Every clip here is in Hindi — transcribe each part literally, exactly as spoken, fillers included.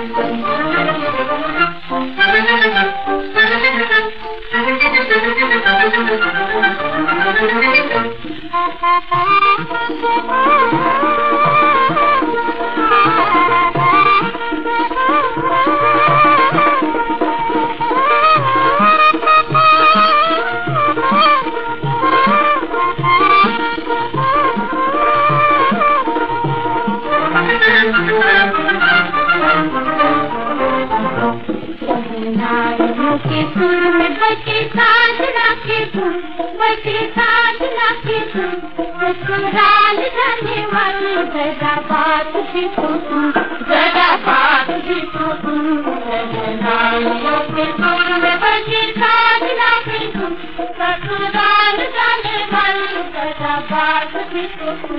नारियों के सुर में बचे साजना के धुन, बचे साजना के धुन, ससुराल जाने वाली जरा बात भी तो सुन, जरा बात भी तो सुन। नारियों के सुर में बचे साजना के धुन, ससुराल जाने वाली जरा बात भी तो सुन।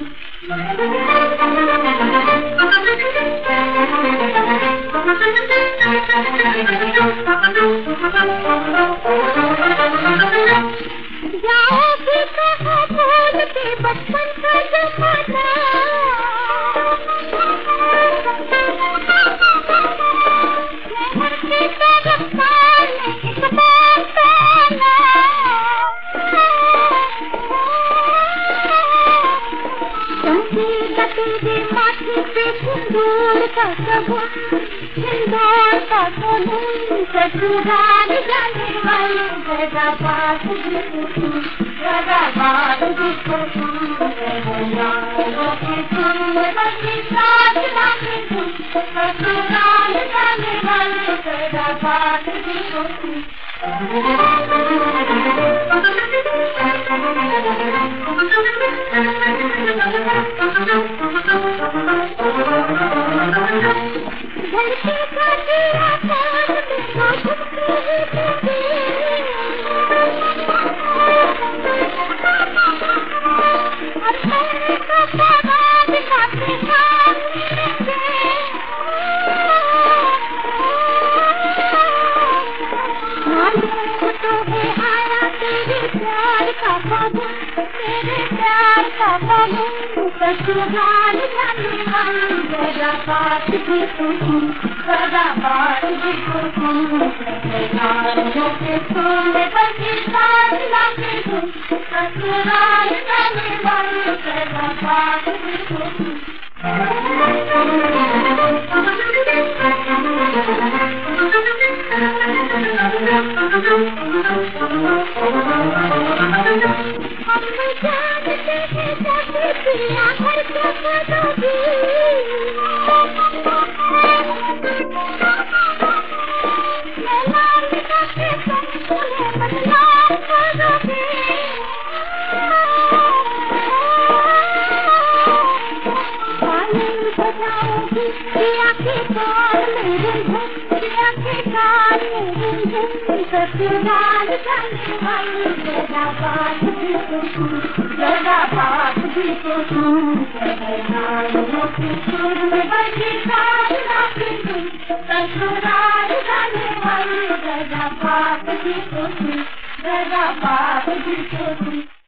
जाओगे कहाँ भूल के बचपन का जमाना, शहर की तरफ पाने इस बार पाना, संगीत तेरे माथे पे सिंदूर का सबूत, सिंदूर का सबूत, ससुराल जाने वाली जरा बात भी तो सुन, जरा बात भी तो सुन। नारियों के सुर में बची साजना के धुन, ससुराल जाने वाली जरा बात भी तो सुन। धरती का तेरा प्यार मेरा झुकते ही देखे, और मेरे का प्यारा दिखाते सामने से, मालूम तो है आया तेरे प्यार का फागुन, तेरे प्यार का फागुन, ससुराल जाने वाली जरा बात भी तो सुन, जरा बात भी तो सुन। नारियों के सुर में बची साजना के धुन, ससुराल जाने वाली जरा बात भी तो सुन। हम जानते हैं जैसे पिया घर के कदोगी, मैं लाल के संग तुम्हें बदनाम करोगी, वायलिन बजाओगी पिया के ताल मेरे धुन, पिया के ताल मेरे धुन, ससुराल जाने वाली जरा बात भी तो सुन, जरा बात भी तो सुन। नारियों के सुर में बची साजना के धुन, ससुराल जाने वाली जरा बात भी तो सुन, जरा बात भी तो सुन।